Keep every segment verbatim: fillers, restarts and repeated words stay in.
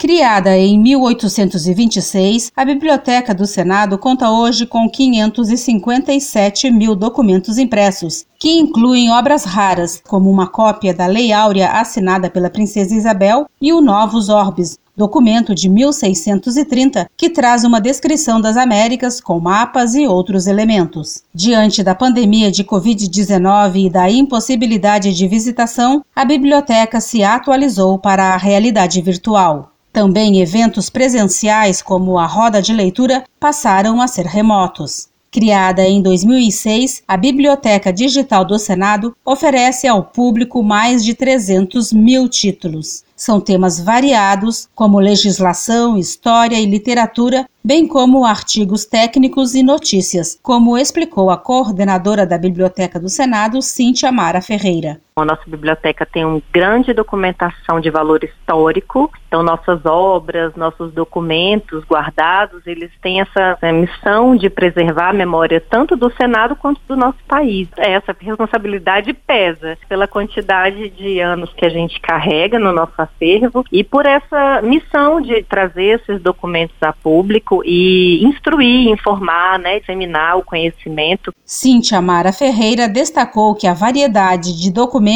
Criada em mil oitocentos e vinte e seis, a Biblioteca do Senado conta hoje com quinhentos e cinquenta e sete mil documentos impressos, que incluem obras raras, como uma cópia da Lei Áurea assinada pela Princesa Isabel e o Novus Orbis, documento de mil seiscentos e trinta, que traz uma descrição das Américas com mapas e outros elementos. Diante da pandemia de covid dezenove e da impossibilidade de visitação, a biblioteca se atualizou para a realidade virtual. Também eventos presenciais, como a roda de leitura, passaram a ser remotos. Criada em dois mil e seis, a Biblioteca Digital do Senado oferece ao público mais de trezentos mil títulos. São temas variados, como legislação, história e literatura, bem como artigos técnicos e notícias, como explicou a coordenadora da Biblioteca do Senado, Cíntia Mara Ferreira. A nossa biblioteca tem uma grande documentação de valor histórico, então nossas obras, nossos documentos guardados, eles têm essa, essa missão de preservar a memória tanto do Senado quanto do nosso país. Essa responsabilidade pesa pela quantidade de anos que a gente carrega no nosso acervo e por essa missão de trazer esses documentos a público e instruir, informar, né, disseminar o conhecimento. Cíntia Mara Ferreira destacou que a variedade de documentos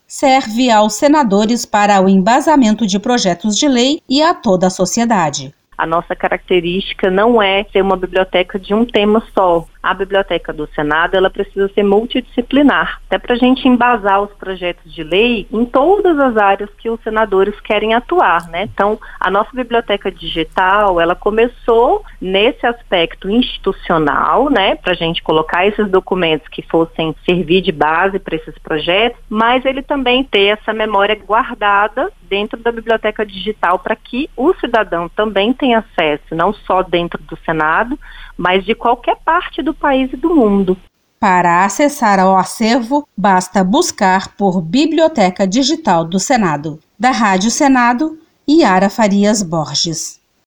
serve aos senadores para o embasamento de projetos de lei e a toda a sociedade. A nossa característica não é ser uma biblioteca de um tema só. A Biblioteca do Senado, ela precisa ser multidisciplinar, até para a gente embasar os projetos de lei em todas as áreas que os senadores querem atuar, né? Então, a nossa biblioteca digital, ela começou nesse aspecto institucional, né, para a gente colocar esses documentos que fossem servir de base para esses projetos, mas ele também ter essa memória guardada dentro da biblioteca digital para que o cidadão também tenha acesso, não só dentro do Senado, mas de qualquer parte do país e do mundo. Para acessar ao acervo, basta buscar por Biblioteca Digital do Senado. Da Rádio Senado, Yara Farias Borges.